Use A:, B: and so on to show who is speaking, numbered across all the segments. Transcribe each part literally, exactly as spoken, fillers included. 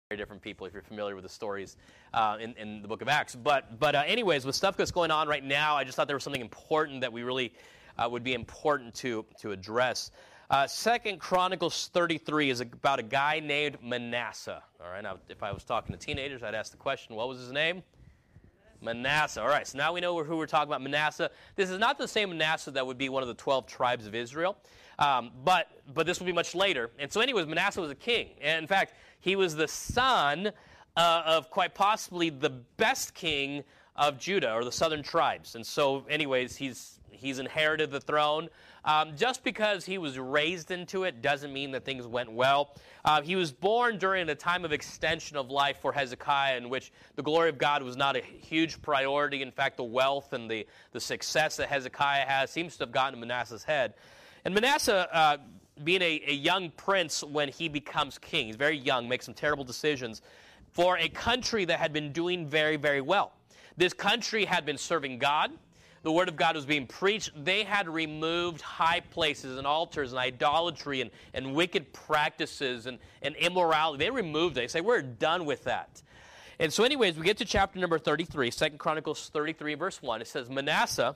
A: different people if you're familiar with the stories uh, in, in the book of Acts. But, but uh, anyways, with stuff that's going on right now, I just thought there was something important that we really uh, would be important to, to address. Uh, Second Chronicles thirty-three is about a guy named Manasseh. All right, now if I was talking to teenagers, I'd ask the question, what was his name? Manasseh. All right, so now we know who we're talking about, Manasseh. This is not the same Manasseh that would be one of the twelve tribes of Israel, um, but but this will be much later. And so anyways, Manasseh was a king. And in fact, he was the son uh, of quite possibly the best king of Judah, or the southern tribes. And so anyways, he's he's inherited the throne. Um, just because he was raised into it doesn't mean that things went well. Uh, he was born during a time of extension of life for Hezekiah, in which the glory of God was not a huge priority. In fact, the wealth and the, the success that Hezekiah has seems to have gotten to Manasseh's head. And Manasseh, uh, being a, a young prince when he becomes king, he's very young, makes some terrible decisions for a country that had been doing very, very well. This country had been serving God. The word of God was being preached. They had removed high places and altars and idolatry and, and wicked practices and, and immorality. They removed it. They say, we're done with that. And so anyways, we get to chapter number thirty-three, Second Chronicles thirty-three, verse one. It says, Manasseh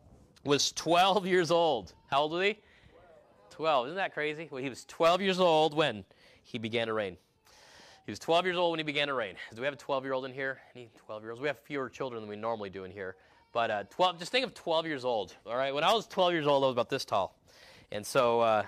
A: was twelve years old. How old was he? twelve. Isn't that crazy? Well, he was twelve years old when he began to reign. He was twelve years old when he began to reign. Do we have a twelve-year-old in here? Any twelve-year-olds? We have fewer children than we normally do in here. But uh, twelve, just think of twelve years old, all right? When I was twelve years old, I was about this tall. And so uh,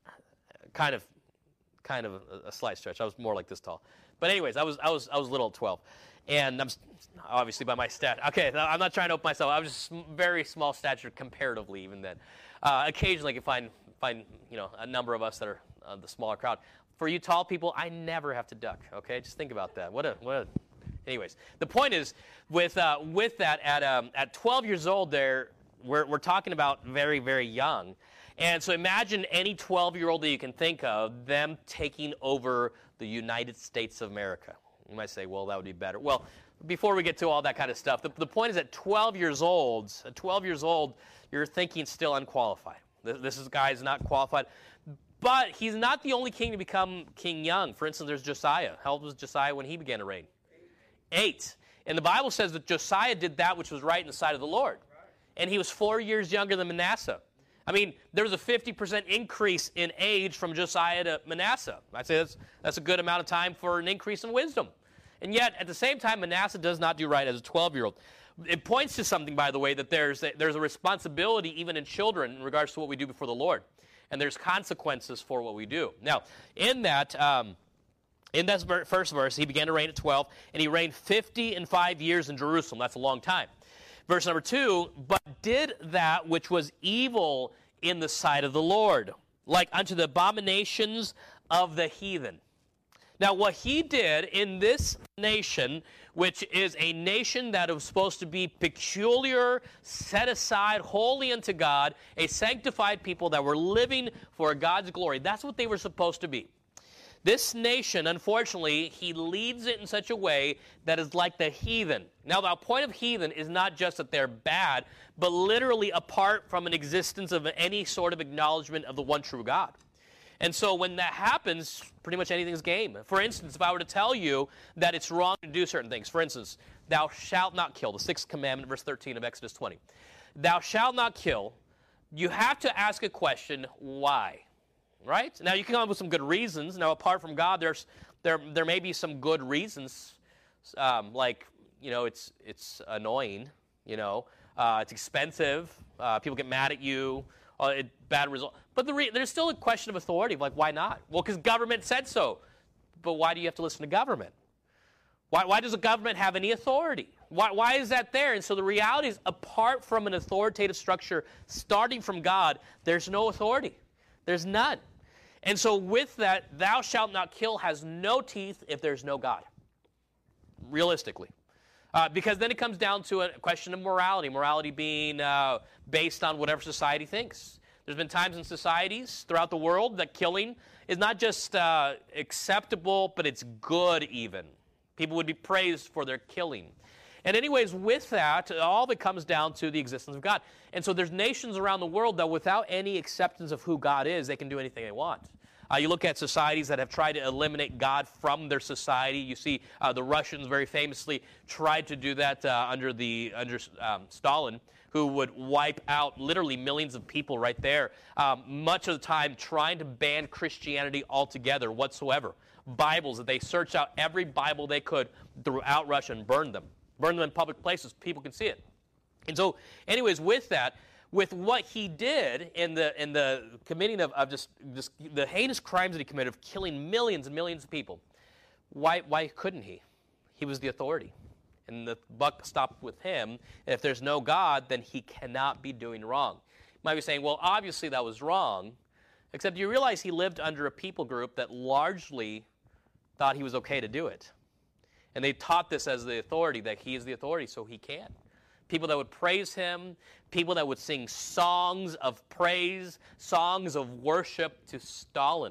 A: kind of kind of a, a slight stretch. I was more like this tall. But anyways, I was I was I was little at twelve. And I'm obviously by my stat. Okay, I'm not trying to open myself. I was just very small stature comparatively even then. Uh, occasionally I can find find, you know, a number of us that are uh, the smaller crowd. For you tall people, I never have to duck, okay? Just think about that. What a what a Anyways, the point is, with uh, with that, at um, at twelve years old, there we're we're talking about very very young, and so imagine any twelve-year-old that you can think of, them taking over the United States of America. You might say, well, that would be better. Well, before we get to all that kind of stuff, the, the point is, at twelve years old, at twelve years old, you're thinking still unqualified. This, this is guy is not qualified. But he's not the only king to become king young. For instance, there's Josiah. How old was Josiah when he began to reign? Eight. And the Bible says that Josiah did that which was right in the sight of the Lord. And he was four years younger than Manasseh. I mean, there was a fifty percent increase in age from Josiah to Manasseh. I'd say that's, that's a good amount of time for an increase in wisdom. And yet, at the same time, Manasseh does not do right as a twelve-year-old. It points to something, by the way, that there's a, there's a responsibility even in children in regards to what we do before the Lord. And there's consequences for what we do. Now, in that... Um, In that first verse, he began to reign at twelve, and he reigned fifty and five years in Jerusalem. That's a long time. Verse number two, but did that which was evil in the sight of the Lord, like unto the abominations of the heathen. Now, what he did in this nation, which is a nation that was supposed to be peculiar, set aside, holy unto God, a sanctified people that were living for God's glory, that's what they were supposed to be. This nation, unfortunately, he leads it in such a way that is like the heathen. Now, the point of heathen is not just that they're bad, but literally apart from an existence of any sort of acknowledgement of the one true God. And so when that happens, pretty much anything's game. For instance, if I were to tell you that it's wrong to do certain things, for instance, thou shalt not kill, the sixth commandment, verse thirteen of Exodus twenty. Thou shalt not kill, you have to ask a question, why? Right? Now, you can come up with some good reasons. Now, apart from God, there's there there may be some good reasons, um, like, you know, it's it's annoying, you know, uh, it's expensive, uh, people get mad at you, uh, it, bad result. But the re- there's still a question of authority, like, why not? Well, because government said so. But why do you have to listen to government? Why, why does the government have any authority? Why, why is that there? And so the reality is, apart from an authoritative structure starting from God, there's no authority. There's none. And so with that, thou shalt not kill has no teeth if there's no God, realistically. Uh, because then it comes down to a question of morality, morality being uh, based on whatever society thinks. There's been times in societies throughout the world that killing is not just uh, acceptable, but it's good even. People would be praised for their killing. And anyways, with that, all of it comes down to the existence of God. And so there's nations around the world that without any acceptance of who God is, they can do anything they want. Uh, you look at societies that have tried to eliminate God from their society. You see uh, the Russians very famously tried to do that uh, under the under um, Stalin, who would wipe out literally millions of people right there, um, much of the time trying to ban Christianity altogether whatsoever. Bibles, that they searched out every Bible they could throughout Russia and burned them. Burned them in public places. People can see it. And so, anyways, with that, with what he did in the in the committing of, of just, just the heinous crimes that he committed of killing millions and millions of people, why why couldn't he? He was the authority. And the buck stopped with him. And if there's no God, then he cannot be doing wrong. You might be saying, well, obviously that was wrong, except you realize he lived under a people group that largely thought he was okay to do it. And they taught this as the authority, that he is the authority, so he can. People that would praise him, people that would sing songs of praise, songs of worship to Stalin.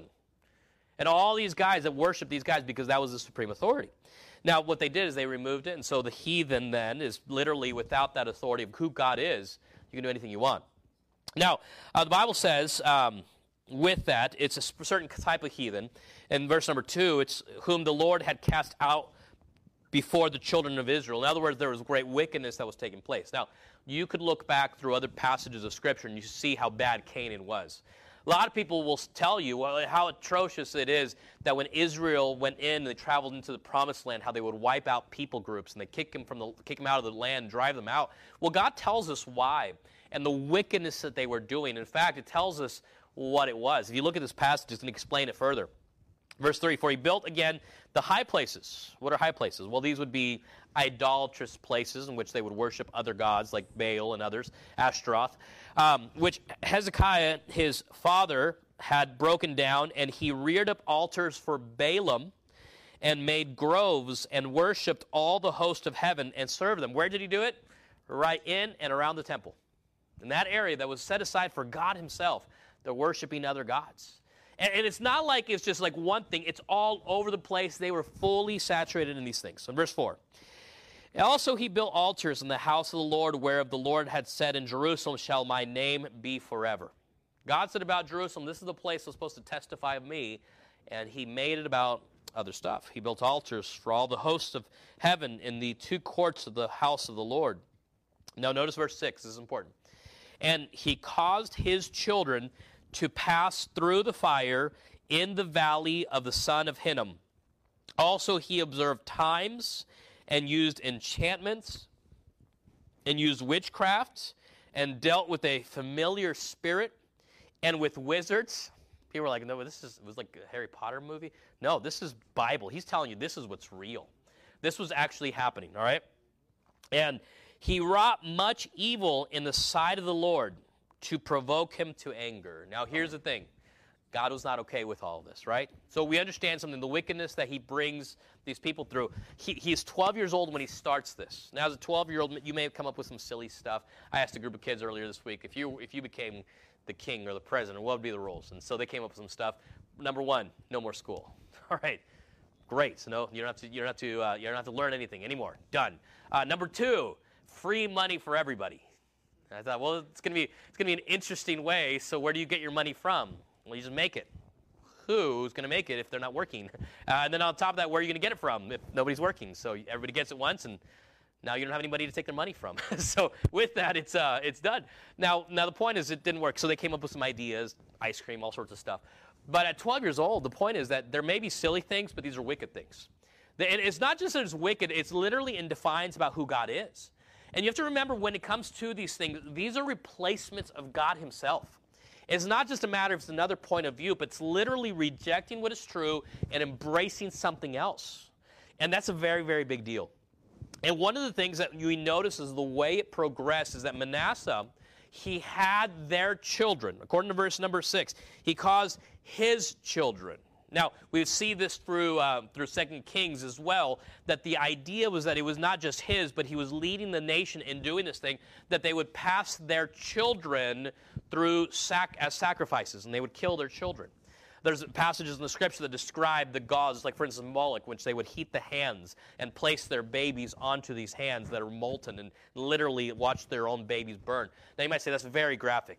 A: And all these guys that worshiped these guys because that was the supreme authority. Now, what they did is they removed it, and so the heathen then is literally without that authority of who God is, you can do anything you want. Now, uh, the Bible says um, with that, it's a certain type of heathen. In verse number two, it's whom the Lord had cast out before the children of Israel. In other words, there was great wickedness that was taking place. Now, you could look back through other passages of Scripture and you see how bad Canaan was. A lot of people will tell you well, how atrocious it is that when Israel went in and they traveled into the Promised Land, how they would wipe out people groups and they kick them from the kick them out of the land, drive them out. Well, God tells us why and the wickedness that they were doing. In fact, it tells us what it was. If you look at this passage, it's going to explain it further. Verse three, for he built again the high places. What are high places? Well, these would be idolatrous places in which they would worship other gods like Baal and others, Ashtaroth, um, which Hezekiah, his father, had broken down, and he reared up altars for Balaam and made groves and worshipped all the host of heaven and served them. Where did he do it? Right in and around the temple. In that area that was set aside for God himself, they're worshiping other gods. And it's not like it's just like one thing. It's all over the place. They were fully saturated in these things. So in verse four, also he built altars in the house of the Lord, whereof the Lord had said, in Jerusalem shall my name be forever. God said about Jerusalem, this is the place that's supposed to testify of me, and he made it about other stuff. He built altars for all the hosts of heaven in the two courts of the house of the Lord. Now notice verse six. This is important. And he caused his children to pass through the fire in the valley of the son of Hinnom. Also he observed times and used enchantments and used witchcraft and dealt with a familiar spirit and with wizards. People were like, no, this is, it was like a Harry Potter movie. No, this is Bible. He's telling you this is what's real. This was actually happening, all right? And he wrought much evil in the sight of the Lord, to provoke him to anger. Now, here's the thing. God was not okay with all of this, right? So we understand something, the wickedness that he brings these people through. He, he is twelve years old when he starts this. Now, as a twelve-year-old, you may have come up with some silly stuff. I asked a group of kids earlier this week, if you if you became the king or the president, what would be the rules? And so they came up with some stuff. Number one, no more school. All right, great. So no, you don't have to. You don't have to. Uh, you don't have to learn anything anymore. Done. Uh, number two, free money for everybody. And I thought, well, it's gonna be it's gonna be an interesting way. So where do you get your money from? Well, you just make it. Who's gonna make it if they're not working? Uh, and then on top of that, where are you gonna get it from if nobody's working? So everybody gets it once, and now you don't have anybody to take their money from. So with that, it's uh, it's done. Now, now the point is, it didn't work. So they came up with some ideas, ice cream, all sorts of stuff. But at twelve years old, the point is that there may be silly things, but these are wicked things. And it's not just that it's wicked; it's literally in defiance about who God is. And you have to remember, when it comes to these things, these are replacements of God himself. It's not just a matter of it's another point of view, but it's literally rejecting what is true and embracing something else. And that's a very, very big deal. And one of the things that we notice is the way it progressed is that Manasseh, he had their children. According to verse number six, he caused his children. Now, we see this through uh, through Second Kings as well, that the idea was that it was not just his, but he was leading the nation in doing this thing, that they would pass their children through sac- as sacrifices, and they would kill their children. There's passages in the Scripture that describe the gods, like, for instance, Moloch, which they would heat the hands and place their babies onto these hands that are molten and literally watch their own babies burn. Now, you might say that's very graphic.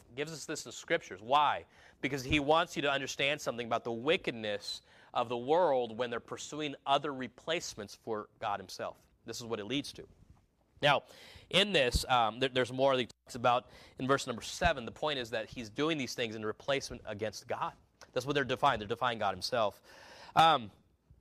A: Gives us this in Scriptures. Why? Because he wants you to understand something about the wickedness of the world when they're pursuing other replacements for God himself. This is what it leads to. Now, in this, um, there, there's more that he talks about in verse number seven. The point is that he's doing these things in replacement against God. That's what they're defying. They're defying God himself. Um,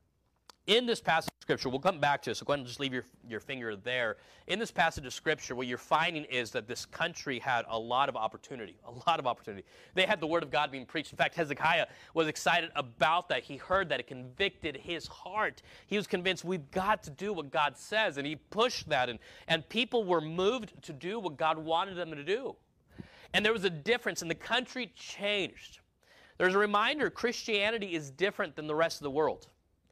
A: in this passage of Scripture, we'll come back to it, so go ahead and just leave your, your finger there. In this passage of Scripture, what you're finding is that this country had a lot of opportunity, a lot of opportunity. They had the Word of God being preached. In fact, Hezekiah was excited about that. He heard that. It convicted his heart. He was convinced we've got to do what God says, and he pushed that, and, and people were moved to do what God wanted them to do. And there was a difference, and the country changed. There's a reminder, Christianity is different than the rest of the world.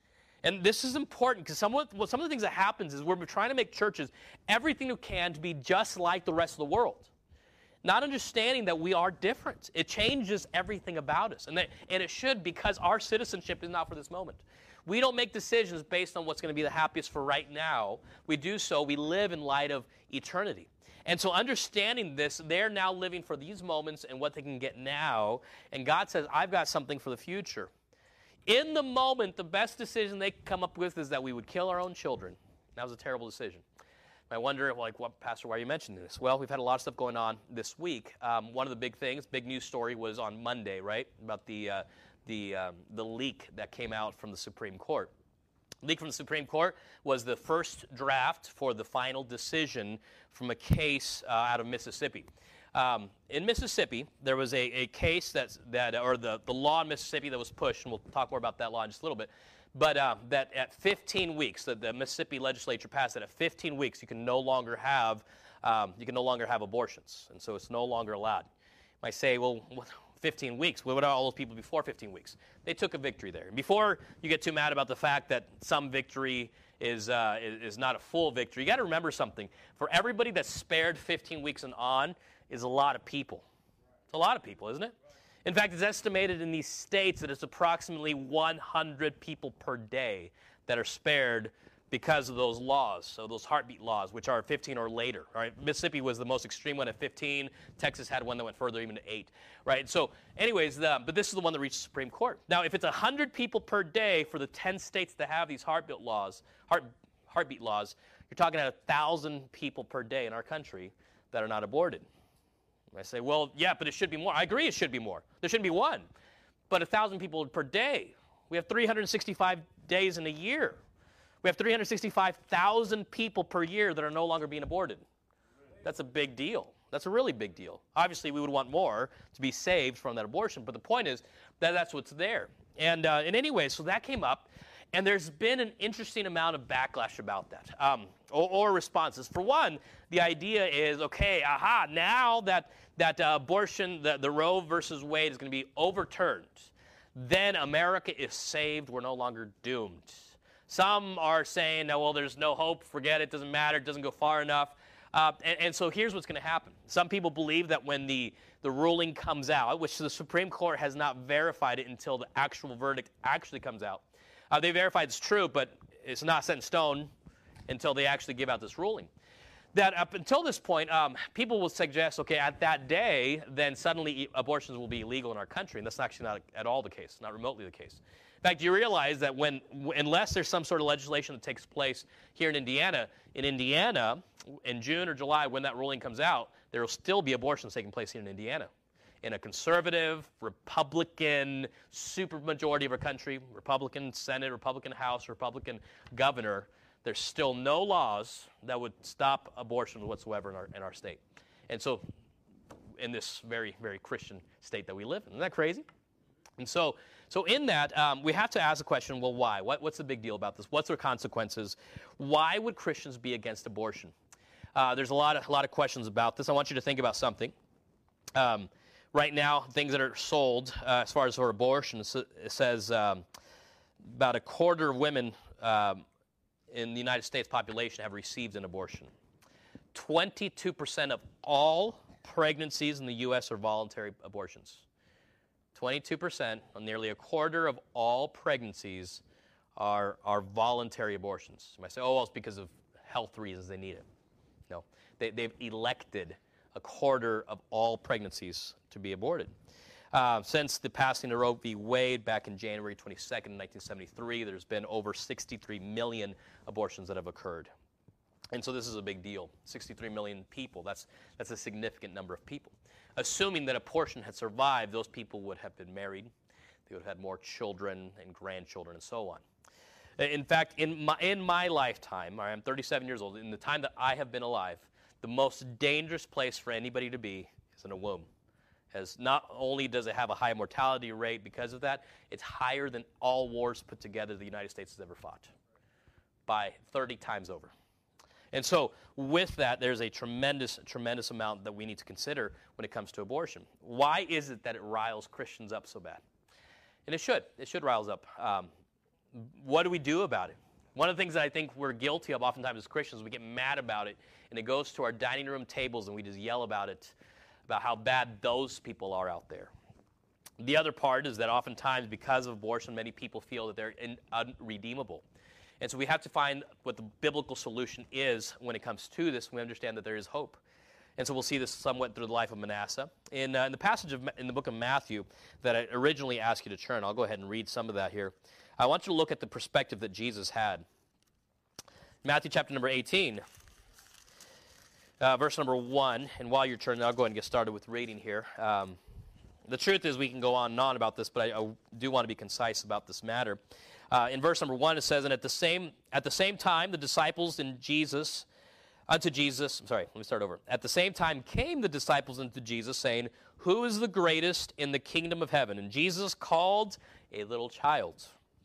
A: And this is important because some of, well, some of the things that happens is we're trying to make churches everything we can to be just like the rest of the world. Not understanding that we are different. It changes everything about us. And, that, and it should, because our citizenship is not for this moment. We don't make decisions based on what's going to be the happiest for right now. We do so, we live in light of eternity. And so understanding this, they're now living for these moments and what they can get now. And God says, I've got something for the future. In the moment, the best decision they could come up with is that we would kill our own children. That was a terrible decision. I wonder, like, what, Pastor, why are you mentioning this? Well, we've had a lot of stuff going on this week. Um, one of the big things, big news story was on Monday, right, about the uh, the um, the leak that came out from the Supreme Court. Leak from the Supreme Court was the first draft for the final decision from a case uh, out of Mississippi. Um, in Mississippi, there was a, a case that's, that, or the, the law in Mississippi that was pushed, and we'll talk more about that law in just a little bit, but uh, that at fifteen weeks, the, the Mississippi legislature passed that at fifteen weeks you can no longer have, um, you can no longer have abortions, and so it's no longer allowed. You might say, well, what, fifteen weeks, what about all those people before fifteen weeks? They took a victory there. Before you get too mad about the fact that some victory is, uh, is, is not a full victory, you got to remember something. For everybody that's spared fifteen weeks and on, is a lot of people. It's a lot of people, isn't it? In fact, it's estimated in these states that it's approximately one hundred people per day that are spared because of those laws, so those heartbeat laws, which are fifteen or later. Right? Mississippi was the most extreme one at fifteen. Texas had one that went further, even to eight. Right? So, anyways, the, but this is the one that reached the Supreme Court. Now, if it's one hundred people per day for the ten states that have these heartbeat laws, heart, heartbeat laws, you're talking about one thousand people per day in our country that are not aborted. I say, well, yeah, but it should be more. I agree it should be more. There shouldn't be one. But one thousand people per day. We have three hundred sixty-five days in a year. We have three hundred sixty-five thousand people per year that are no longer being aborted. That's a big deal. That's a really big deal. Obviously, we would want more to be saved from that abortion, but the point is that that's what's there. And uh, in any way, so that came up, and there's been an interesting amount of backlash about that, um, or, or responses. For one, the idea is, okay, aha, now that, that uh, abortion, the, the Roe versus Wade is going to be overturned, then America is saved, we're no longer doomed. Some are saying, no, well, there's no hope, forget it, doesn't matter, it doesn't go far enough. Uh, and, and so here's what's going to happen. Some people believe that when the, the ruling comes out, which the Supreme Court has not verified it until the actual verdict actually comes out, Uh, they verified it's true, but it's not set in stone until they actually give out this ruling. That up until this point, um, people will suggest, okay, at that day, then suddenly abortions will be illegal in our country, and that's actually not at all the case, not remotely the case. In fact, you realize that when, unless there's some sort of legislation that takes place here in Indiana, in Indiana, in June or July, when that ruling comes out, there will still be abortions taking place here in Indiana. In a conservative, Republican supermajority of our country, Republican Senate, Republican House, Republican governor, there's still no laws that would stop abortion whatsoever in our, in our state. And so, in this very, very Christian state that we live in. Isn't that crazy? And so, so in that, um, we have to ask the question, well, why? What, what's the big deal about this? What's their consequences? Why would Christians be against abortion? Uh, there's a lot of, a lot of questions about this. I want you to think about something. Um, Right now, things that are sold, uh, as far as for abortion, it says um, about a quarter of women um, in the United States population have received an abortion. twenty-two percent of all pregnancies in the U S are voluntary abortions. twenty-two percent, nearly a quarter of all pregnancies are, are voluntary abortions. You might say, oh, well, it's because of health reasons they need it. No, they, they've elected a quarter of all pregnancies to be aborted. Uh, since the passing of Roe v. Wade back in January twenty-second, nineteen seventy-three, there's been over sixty-three million abortions that have occurred. And so this is a big deal. sixty-three million people, that's, that's a significant number of people. Assuming that a portion had survived, those people would have been married. They would have had more children and grandchildren and so on. In fact, in my, in my lifetime, I'm thirty-seven years old, in the time that I have been alive, the most dangerous place for anybody to be is in a womb. As not only does it have a high mortality rate because of that, it's higher than all wars put together the United States has ever fought, by thirty times over. And so with that, there's a tremendous, tremendous amount that we need to consider when it comes to abortion. Why is it that it riles Christians up so bad? And it should. It should rile us up. Um, what do we do about it? One of the things that I think we're guilty of oftentimes as Christians, we get mad about it, and it goes to our dining room tables, and we just yell about it, about how bad those people are out there. The other part is that oftentimes, because of abortion, many people feel that they're in, unredeemable. And so we have to find what the biblical solution is when it comes to this. We understand that there is hope. And so we'll see this somewhat through the life of Manasseh. In, uh, in the passage of, in the book of Matthew that I originally asked you to turn, I'll go ahead and read some of that here. I want you to look at the perspective that Jesus had. Matthew chapter number eighteen, uh, verse number one. And while you're turning, I'll go ahead and get started with reading here. Um, the truth is we can go on and on about this, but I, I do want to be concise about this matter. Uh, in verse number one, it says, and at the same at the same time, the disciples in Jesus, unto Jesus, I'm sorry, let me start over. At the same time came the disciples unto Jesus, saying, who is the greatest in the kingdom of heaven? And Jesus called a little child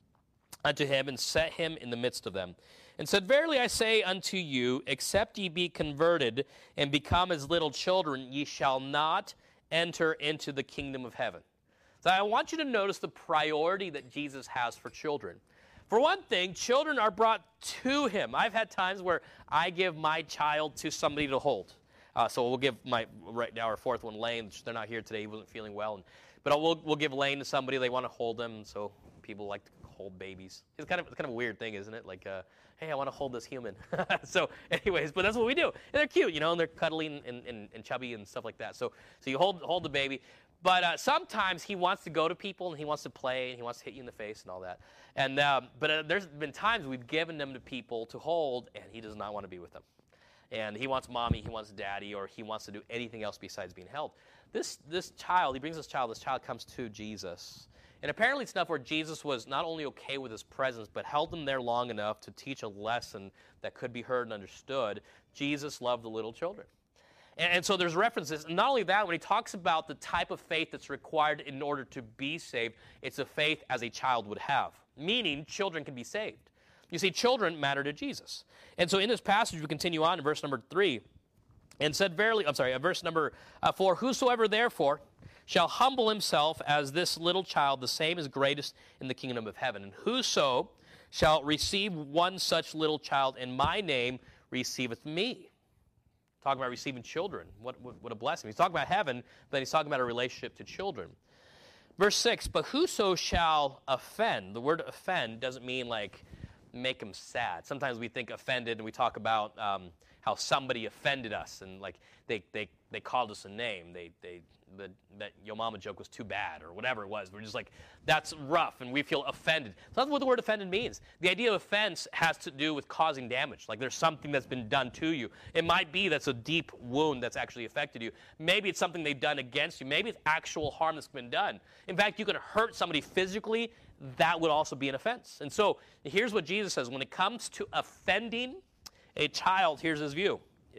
A: unto him, and set him in the midst of them, and said, verily I say unto you, except ye be converted, and become as little children, ye shall not enter into the kingdom of heaven. So I want you to notice the priority that Jesus has for children. For one thing, children are brought to him. I've had times where I give my child to somebody to hold. Uh, so we'll give my, right now, our fourth one, Lane. They're not here today. He wasn't feeling well. And, but we'll, we'll give Lane to somebody. They want to hold him. So people like to hold babies. It's kind of, it's kind of a weird thing, isn't it? Like, uh, hey, I want to hold this human. So anyways, but that's what we do. And they're cute, you know, and they're cuddly and, and, and chubby and stuff like that. So, so you hold, hold the baby. But uh, sometimes he wants to go to people, and he wants to play, and he wants to hit you in the face and all that. And uh, But uh, there's been times we've given them to people to hold, and he does not want to be with them. And he wants mommy, he wants daddy, or he wants to do anything else besides being held. This, this child, he brings this child, this child comes to Jesus. And apparently it's enough where Jesus was not only okay with his presence, but held him there long enough to teach a lesson that could be heard and understood. Jesus loved the little children. And so there's references. And not only that, when he talks about the type of faith that's required in order to be saved, it's a faith as a child would have, meaning children can be saved. You see, children matter to Jesus. And so in this passage, we continue on in verse number three, and said, verily, I'm sorry, verse number uh, four, whosoever therefore shall humble himself as this little child, the same is greatest in the kingdom of heaven. And whoso shall receive one such little child in my name receiveth me. Talking about receiving children. What, what, what a blessing. He's talking about heaven, but he's talking about a relationship to children. Verse six, but whoso shall offend. The word offend doesn't mean like make them sad. Sometimes we think offended, and we talk about um, how somebody offended us, and like they they, they called us a name. They they the, that yo mama joke was too bad, or whatever it was. We're just like, that's rough, and we feel offended. So that's what the word offended means. The idea of offense has to do with causing damage. Like there's something that's been done to you. It might be that's a deep wound that's actually affected you. Maybe it's something they've done against you. Maybe it's actual harm that's been done. In fact, you could hurt somebody physically. That would also be an offense. And so here's what Jesus says. When it comes to offending a child, here's his view.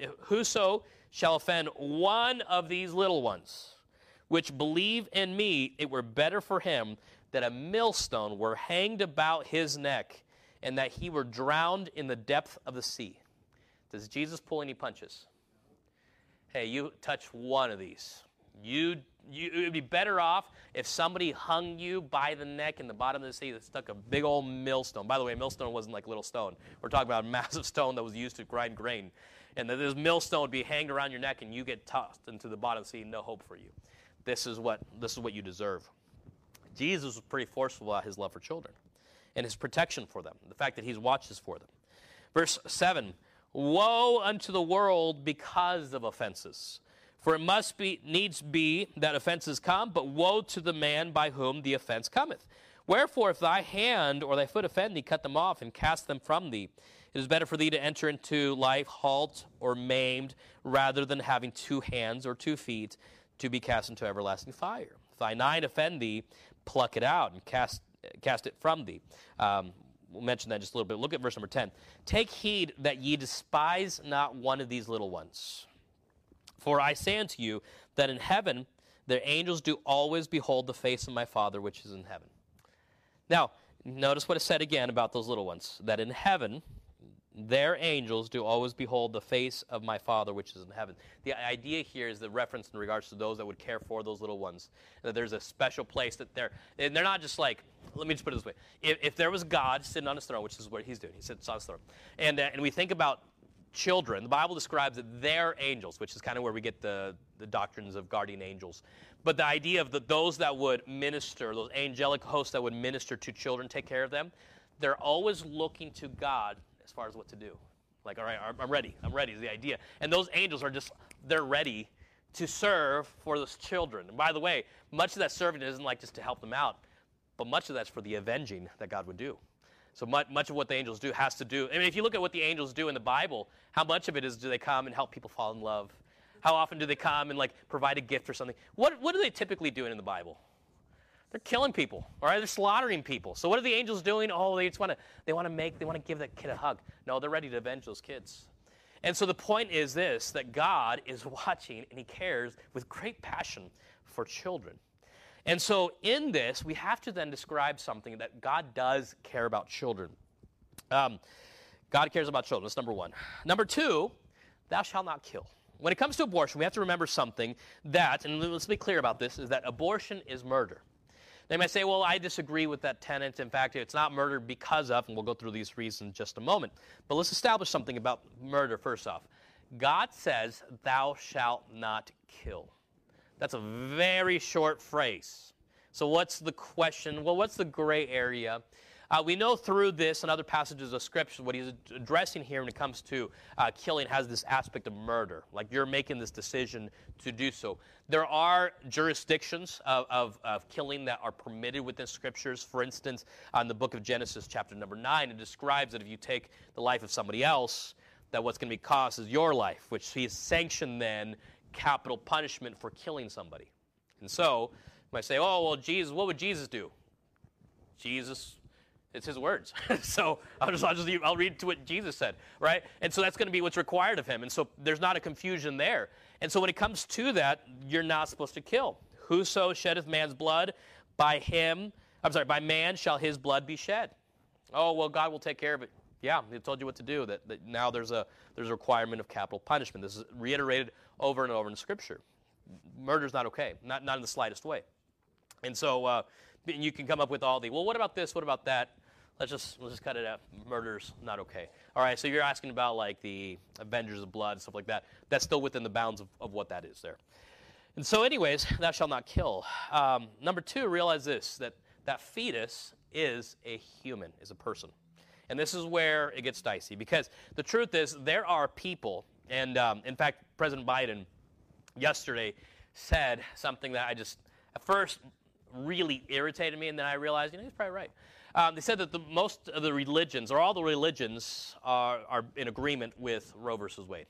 A: Whoso shall offend one of these little ones, which believe in me, it were better for him that a millstone were hanged about his neck, and that he were drowned in the depth of the sea. Does Jesus pull any punches? Hey, you touch one of these. You, you, it would be better off if somebody hung you by the neck in the bottom of the sea that stuck a big old millstone. By the way, a millstone wasn't like a little stone. We're talking about a massive stone that was used to grind grain. And that this millstone would be hanged around your neck, and you get tossed into the bottom of the sea, no hope for you. This is what this is what you deserve. Jesus was pretty forceful about his love for children and his protection for them, the fact that he watches for them. Verse seven, woe unto the world because of offenses. For it must be needs be that offenses come, but woe to the man by whom the offense cometh. Wherefore, if thy hand or thy foot offend thee, cut them off, and cast them from thee. It is better for thee to enter into life halt or maimed, rather than having two hands or two feet, to be cast into everlasting fire. If thine eye offend thee, pluck it out, and cast cast it from thee. Um, we'll mention that just a little bit. Look at verse number ten. Take heed that ye despise not one of these little ones. For I say unto you, that in heaven the angels do always behold the face of my Father which is in heaven. Now, notice what it said again about those little ones, that in heaven their angels do always behold the face of my Father which is in heaven. The idea here is the reference in regards to those that would care for those little ones, that there's a special place that they're, and they're not just like, let me just put it this way. If, if there was God sitting on his throne, which is what he's doing, he sits on his throne, and, uh, and we think about children, the Bible describes that they're angels, which is kind of where we get the, the doctrines of guardian angels. But the idea of the, those that would minister, those angelic hosts that would minister to children, take care of them, they're always looking to God as far as what to do. Like, all right, I'm ready. I'm ready is the idea. And those angels are just, they're ready to serve for those children. And by the way, much of that serving isn't like just to help them out, but much of that's for the avenging that God would do. So much, much of what the angels do has to do, I mean, if you look at what the angels do in the Bible, how much of it is do they come and help people fall in love? How often do they come and like provide a gift or something? What, what are they typically doing in the Bible? They're killing people, all right? They're slaughtering people. So what are the angels doing? Oh, they just want to they want to make they want to give that kid a hug. No, they're ready to avenge those kids. And so the point is this, that God is watching and he cares with great passion for children. And so in this, we have to then describe something that God does care about children. Um, God cares about children. That's number one. Number two, thou shalt not kill. When it comes to abortion, we have to remember something that, and let's be clear about this, is that abortion is murder. They might say, well, I disagree with that tenet. In fact, it's not murder because of, and we'll go through these reasons in just a moment. But let's establish something about murder first off. God says, thou shalt not kill. That's a very short phrase. So what's the question? Well, what's the gray area? Uh, we know through this and other passages of Scripture, what he's addressing here when it comes to uh, killing has this aspect of murder. Like you're making this decision to do so. There are jurisdictions of, of, of killing that are permitted within Scriptures. For instance, on the book of Genesis, chapter number nine, it describes that if you take the life of somebody else, that what's going to be cost is your life, which he has sanctioned then capital punishment for killing somebody. And so, you might say, oh, well, Jesus, what would Jesus do? Jesus, it's his words. so I'll just, I'll just, I'll read to what Jesus said, right? And so that's going to be what's required of him. And so there's not a confusion there. And so when it comes to that, you're not supposed to kill. Whoso sheddeth man's blood, by him, I'm sorry, by man shall his blood be shed. Oh, well, God will take care of it. Yeah, he told you what to do, that, that now there's a, there's a requirement of capital punishment. This is reiterated over and over in Scripture. Murder's not okay, not, not in the slightest way. And so uh, you can come up with all the, well, what about this, what about that? Let's just let's just cut it out. Murder's not okay. All right, so you're asking about like the Avengers of Blood and stuff like that. That's still within the bounds of, of what that is there. And so anyways, thou shalt not kill. Um, number two, realize this, that that fetus is a human, is a person. And this is where it gets dicey, because the truth is there are people, and um, in fact, President Biden yesterday said something that I just, at first, really irritated me, and then I realized, you know, he's probably right. Um, they said that the, most of the religions, or all the religions, are, are in agreement with Roe versus Wade.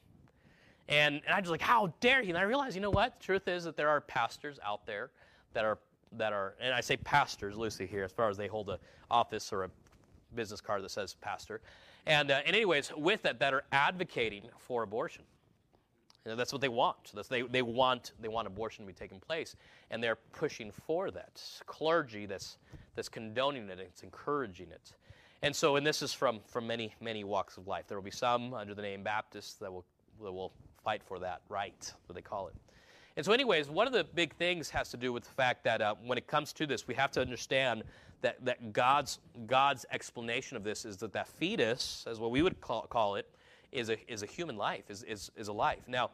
A: And, and I was like, how dare he? And I realized, you know what? The truth is that there are pastors out there that are, that are, and I say pastors loosely here, as far as they hold an office or a business card that says pastor. And, uh, and anyways, with that, that are advocating for abortion. You know, that's what they want. That's, they, they want they want abortion to be taking place, and they're pushing for that. Clergy that's that's condoning it, it's encouraging it. And so, and this is from, from many, many walks of life. There will be some under the name Baptists that will that will fight for that right, what they call it. And so anyways, one of the big things has to do with the fact that uh, when it comes to this, we have to understand that, that God's God's explanation of this is that that fetus, as what we would call, call it, is a is a human life, is, is is a life. Now,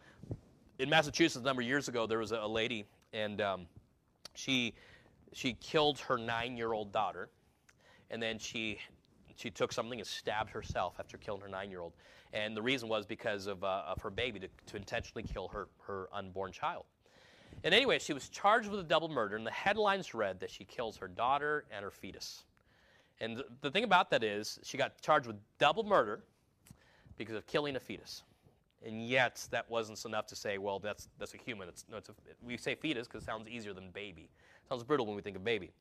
A: in Massachusetts a number of years ago, there was a, a lady, and um, she she killed her nine-year-old daughter, and then she she took something and stabbed herself after killing her nine-year-old. And the reason was because of, uh, of her baby, to, to intentionally kill her, her unborn child. And anyway, she was charged with a double murder, and the headlines read that she kills her daughter and her fetus. And the, the thing about that is she got charged with double murder because of killing a fetus. And yet that wasn't enough to say, well, that's, that's a human. It's, no, it's a, we say fetus because it sounds easier than baby. It sounds brutal when we think of baby.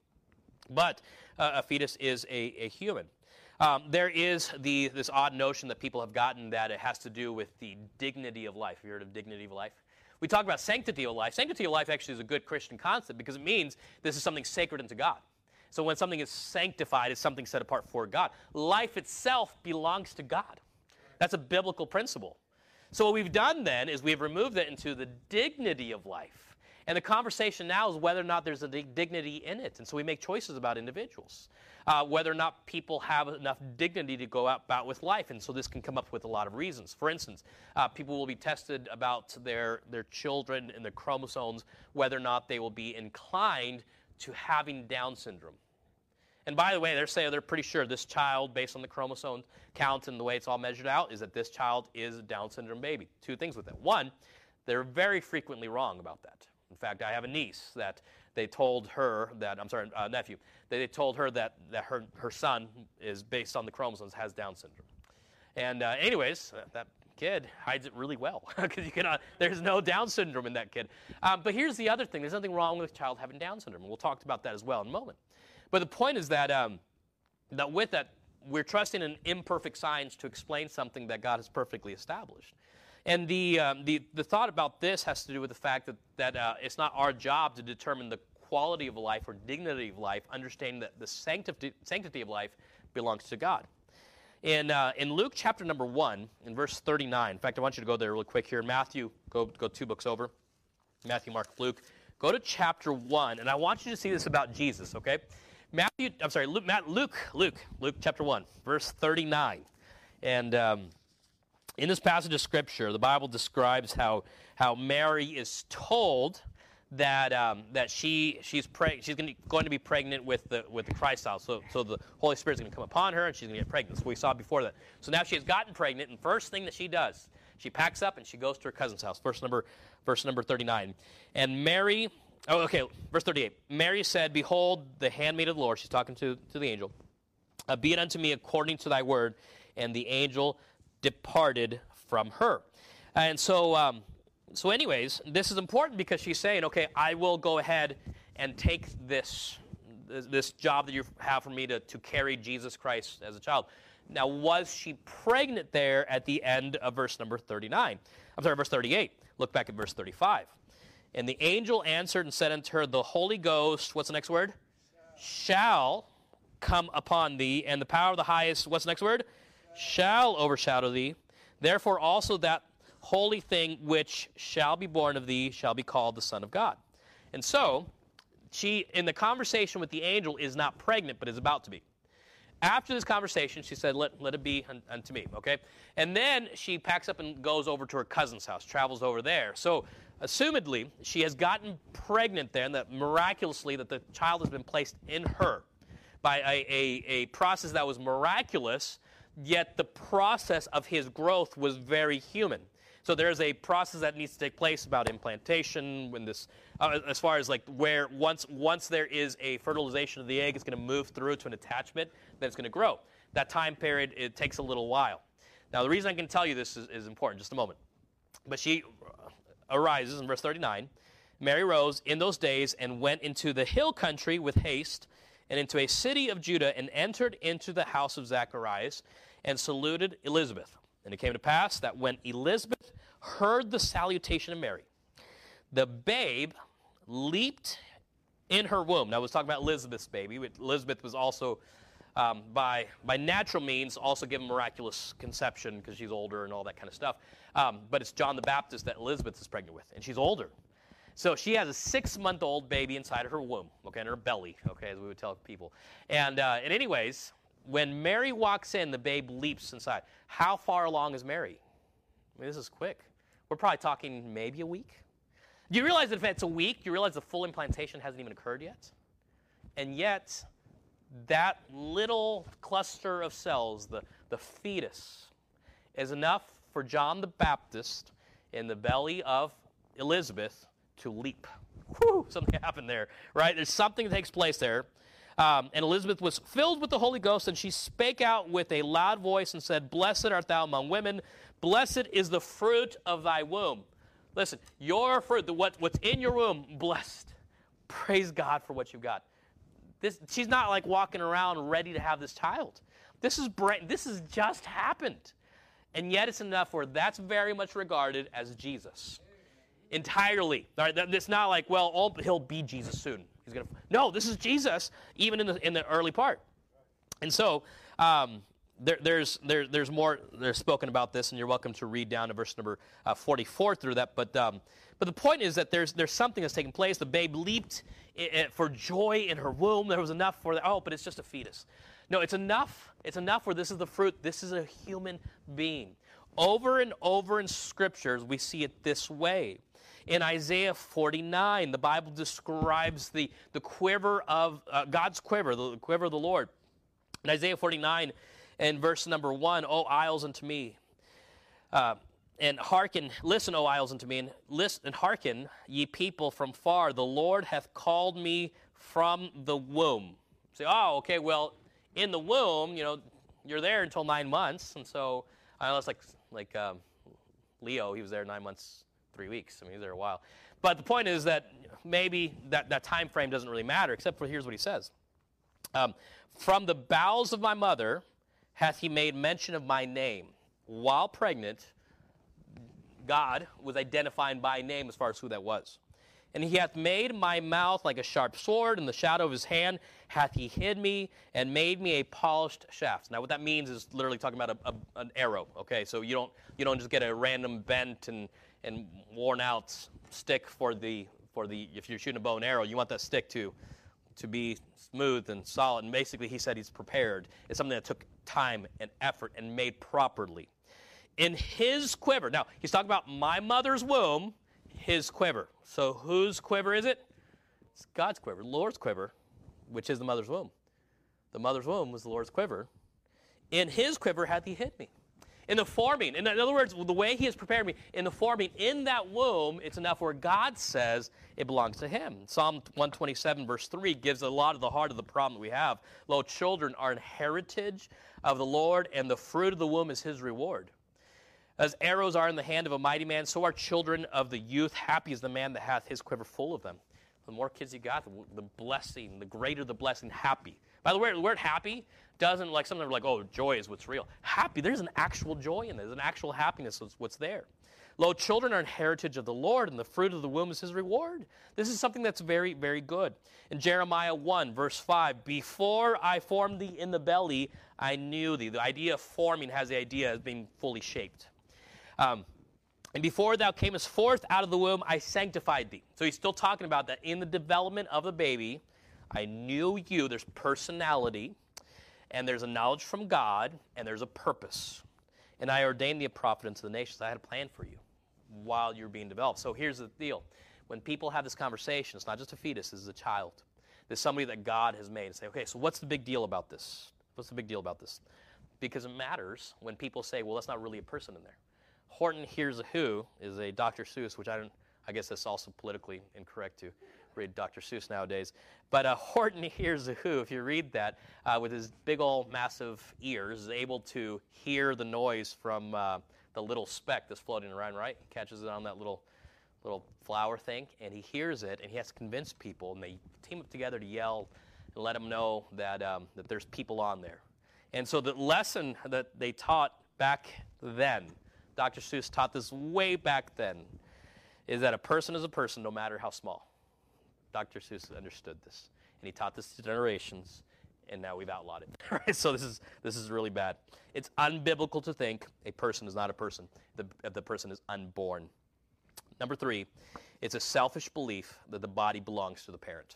A: But uh, a fetus is a, a human. Um, there is the, this odd notion that people have gotten that it has to do with the dignity of life. Have you heard of dignity of life? We talk about sanctity of life. Sanctity of life actually is a good Christian concept because it means this is something sacred unto God. So when something is sanctified, it's something set apart for God. Life itself belongs to God. That's a biblical principle. So what we've done then is we've removed it into the dignity of life. And the conversation now is whether or not there's a dignity in it. And so we make choices about individuals, uh, whether or not people have enough dignity to go out about with life. And so this can come up with a lot of reasons. For instance, uh, people will be tested about their, their children and their chromosomes, whether or not they will be inclined to having Down syndrome. And by the way, they're saying they're pretty sure this child, based on the chromosome count and the way it's all measured out, is that this child is a Down syndrome baby. Two things with that. One, they're very frequently wrong about that. In fact, I have a niece that they told her that, I'm sorry, uh, nephew, they told her that, that her, her son is based on the chromosomes, has Down syndrome. And uh, anyways, that kid hides it really well because you cannot, there's no Down syndrome in that kid. Um, but here's the other thing. There's nothing wrong with a child having Down syndrome. And we'll talk about that as well in a moment. But the point is that, um, that with that, we're trusting in imperfect science to explain something that God has perfectly established. And the, um, the, the thought about this has to do with the fact that, that uh, it's not our job to determine the quality of life or dignity of life, understanding that the sanctity, sanctity of life belongs to God. In, uh, in Luke chapter number one, in verse thirty-nine, in fact, I want you to go there really quick here. Matthew, go, go two books over. Matthew, Mark, Luke. Go to chapter one, and I want you to see this about Jesus, okay? Matthew, I'm sorry, Luke, Matt, Luke, Luke, Luke chapter one, verse thirty-nine. And um, in this passage of Scripture, the Bible describes how, how Mary is told that um, that she she's preg- she's going to, going to be pregnant with the with the Christ child. So so the Holy Spirit's going to come upon her, and she's going to get pregnant. That's what we saw before that. So now she has gotten pregnant, and first thing that she does, she packs up and she goes to her cousin's house. Verse number verse number thirty-nine. And Mary, oh okay, verse thirty-eight. Mary said, "Behold, the handmaid of the Lord." She's talking to, to the angel. Uh, "Be it unto me according to thy word." And the angel departed from her. And so, um, so anyways, this is important because she's saying, okay, I will go ahead and take this, this, this job that you have for me to, to carry Jesus Christ as a child. Now, was she pregnant there at the end of verse number thirty-nine? I'm sorry, verse thirty-eight. Look back at verse thirty-five. And the angel answered and said unto her, the Holy Ghost, what's the next word? Shall, shall come upon thee, and the power of the highest, what's the next word? Shall overshadow thee. Therefore also that holy thing which shall be born of thee shall be called the Son of God. And so, she, in the conversation with the angel, is not pregnant, but is about to be. After this conversation, she said, let, let it be un, unto me, okay? And then she packs up and goes over to her cousin's house, travels over there. So, assumedly, she has gotten pregnant there, and that miraculously that the child has been placed in her by a, a, a process that was miraculous, yet the process of his growth was very human. So there's a process that needs to take place about implantation, when this, uh, as far as like where once once there is a fertilization of the egg, it's going to move through to an attachment, then it's going to grow. That time period, it takes a little while. Now the reason I can tell you this is, is important, just a moment. But she arises in verse thirty-nine. Mary rose in those days and went into the hill country with haste, and into a city of Judah, and entered into the house of Zacharias, and saluted Elizabeth. And it came to pass that when Elizabeth heard the salutation of Mary, the babe leaped in her womb. Now, I was talking about Elizabeth's baby. Elizabeth was also, um, by, by natural means, also given miraculous conception because she's older and all that kind of stuff. Um, but it's John the Baptist that Elizabeth is pregnant with, and she's older. So she has a six-month-old baby inside of her womb, okay, in her belly, okay, as we would tell people. And, uh, and anyways, when Mary walks in, the babe leaps inside. How far along is Mary? I mean, this is quick. We're probably talking maybe a week. Do you realize that if it's a week, you realize the full implantation hasn't even occurred yet? And yet, that little cluster of cells, the, the fetus, is enough for John the Baptist in the belly of Elizabeth to leap. Whew, something happened there, right? There's something that takes place there. Um, and Elizabeth was filled with the Holy Ghost, and she spake out with a loud voice and said, Blessed art thou among women. Blessed is the fruit of thy womb. Listen, your fruit, the, what, what's in your womb, blessed. Praise God for what you've got. This, she's not like walking around ready to have this child. This is brand, this has just happened. And yet it's enough where that's very much regarded as Jesus. Entirely. All right, it's not like, well, oh, he'll be Jesus soon. He's gonna. No, this is Jesus, even in the in the early part. And so um, there, there's there, there's more. There's spoken about this, and you're welcome to read down to verse number uh, forty-four through that. But um, but the point is that there's there's something that's taking place. The babe leaped I- I for joy in her womb. There was enough for that. Oh, but it's just a fetus. No, it's enough. It's enough where this is the fruit. This is a human being. Over and over in Scriptures, we see it this way. In Isaiah forty-nine, the Bible describes the, the quiver of, uh, God's quiver, the quiver of the Lord. In Isaiah forty-nine, in verse number one, O isles unto me, uh, and hearken, listen, O isles unto me, and listen and hearken, ye people from far, the Lord hath called me from the womb. Say, oh, okay, well, in the womb, you know, you're there until nine months, and so, I know it's like, like um, Leo, he was there nine months, three weeks. I mean, he was there a while. But the point is that maybe that, that time frame doesn't really matter, except for here's what he says. Um, From the bowels of my mother hath he made mention of my name. While pregnant, God was identifying by name as far as who that was. And he hath made my mouth like a sharp sword, in the shadow of his hand hath he hid me, and made me a polished shaft. Now what that means is literally talking about a, a, an arrow, okay? So you don't you don't just get a random bent and and worn out stick for the for the if you're shooting a bow and arrow, you want that stick to to be smooth and solid. And basically he said he's prepared. It's something that took time and effort and made properly. In his quiver. Now, he's talking about my mother's womb, his quiver. So whose quiver is it? It's God's quiver, the Lord's quiver, which is the mother's womb. The mother's womb was the Lord's quiver. In his quiver hath he hid me. In the forming, in other words, the way he has prepared me, in the forming, in that womb, it's enough where God says it belongs to him. Psalm one twenty-seven, verse three, gives a lot of the heart of the problem that we have. Lo, children are an heritage of the Lord, and the fruit of the womb is his reward. As arrows are in the hand of a mighty man, so are children of the youth. Happy is the man that hath his quiver full of them. The more kids you got, the, the blessing, the greater the blessing, happy. By the way, the word happy doesn't like something like, oh, joy is what's real. Happy, there's an actual joy in there. There's an actual happiness is what's there. Lo, children are an heritage of the Lord, and the fruit of the womb is his reward. This is something that's very, very good. In Jeremiah one, verse five, before I formed thee in the belly, I knew thee. The idea of forming has the idea of being fully shaped. Um, and before thou camest forth out of the womb, I sanctified thee. So he's still talking about that in the development of the baby. I knew you. There's personality, and there's a knowledge from God, and there's a purpose. And I ordained thee a prophet unto the nations. I had a plan for you while you're being developed. So here's the deal. When people have this conversation, it's not just a fetus, this is a child. There's somebody that God has made. And say, okay, so what's the big deal about this? What's the big deal about this? Because it matters when people say, well, that's not really a person in there. Horton Hears a Who is a Doctor Seuss, which I don't, I guess that's also politically incorrect to read Doctor Seuss nowadays. But uh, Horton Hears a Who, if you read that, uh, with his big old massive ears, is able to hear the noise from uh, the little speck that's floating around, right? He catches it on that little little flower thing, and he hears it, and he has to convince people, and they team up together to yell and let them know that um, that there's people on there. And so the lesson that they taught back then, Doctor Seuss taught this way back then, is that a person is a person no matter how small. Doctor Seuss understood this, and he taught this to generations, and now we've outlawed it. Right? So this is this is really bad. It's unbiblical to think a person is not a person. The, the person is unborn. Number three, it's a selfish belief that the body belongs to the parent.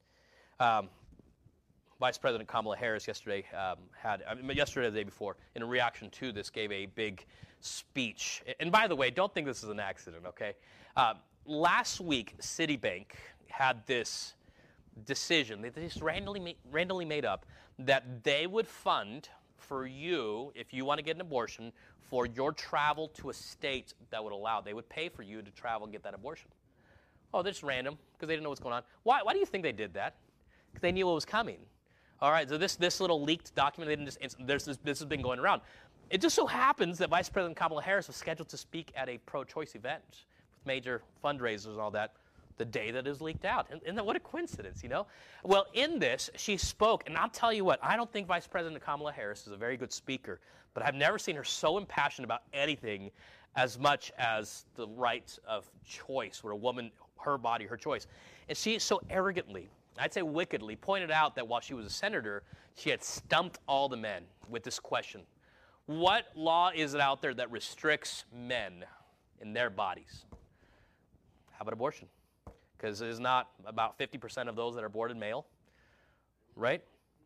A: Um, Vice President Kamala Harris yesterday um, had, I mean, yesterday or the day before, in a reaction to this, gave a big speech. And by the way, don't think this is an accident, okay? Uh, last week, Citibank had this decision they just randomly made, randomly made up that they would fund for you, if you want to get an abortion, for your travel to a state that would allow. They would pay for you to travel and get that abortion. Oh, they're just random because they didn't know what's going on. Why, why do you think they did that? Because they knew what was coming. All right, so this, this little leaked document, they didn't just, there's this, this has been going around. It just so happens that Vice President Kamala Harris was scheduled to speak at a pro-choice event with major fundraisers and all that the day that is leaked out. And, and what a coincidence, you know? Well, in this, she spoke, and I'll tell you what, I don't think Vice President Kamala Harris is a very good speaker, but I've never seen her so impassioned about anything as much as the right of choice, where a woman, her body, her choice. And she so arrogantly, I'd say wickedly, pointed out that while she was a senator, she had stumped all the men with this question. What law is it out there that restricts men in their bodies? How about abortion? Because it is not about fifty percent of those that are aborted male, right?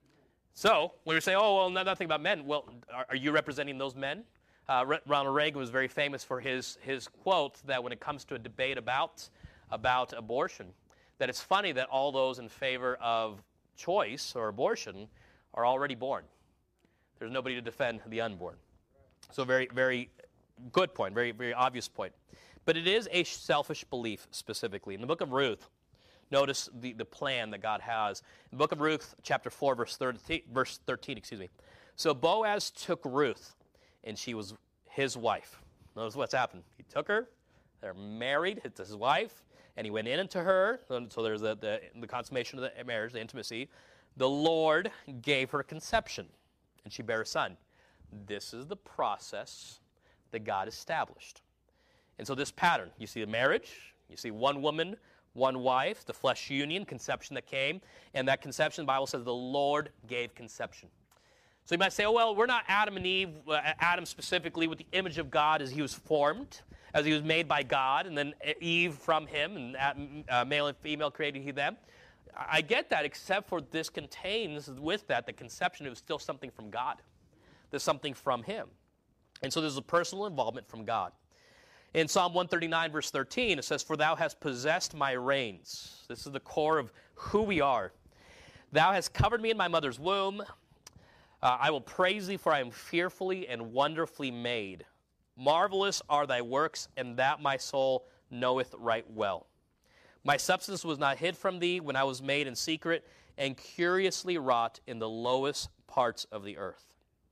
A: So when we say, oh, well, nothing about men, well, are, are you representing those men? Uh, Re- Ronald Reagan was very famous for his, his quote that when it comes to a debate about, about abortion, that it's funny that all those in favor of choice or abortion are already born. There's nobody to defend the unborn. So very, very good point, very, very obvious point. But it is a selfish belief specifically. In the book of Ruth, notice the, the plan that God has. In the book of Ruth, chapter four, verse thirteen, verse thirteen, excuse me. So Boaz took Ruth, and she was his wife. Notice what's happened. He took her, they're married, it's his wife, and he went in into her, so there's the, the, the consummation of the marriage, the intimacy. The Lord gave her conception, and she bare a son. This is the process that God established. And so this pattern, you see the marriage, you see one woman, one wife, the flesh union, conception that came, and that conception, the Bible says the Lord gave conception. So you might say, oh, well, we're not Adam and Eve, uh, Adam specifically with the image of God as he was formed, as he was made by God, and then Eve from him, and uh, male and female created he them. I get that, except for this contains with that the conception, it was still something from God. There's something from him. And so there's a personal involvement from God. In Psalm one thirty-nine, verse thirteen, it says, for thou hast possessed my reins. This is the core of who we are. Thou hast covered me in my mother's womb. Uh, I will praise thee, for I am fearfully and wonderfully made. Marvelous are thy works, and that my soul knoweth right well. My substance was not hid from thee when I was made in secret, and curiously wrought in the lowest parts of the earth.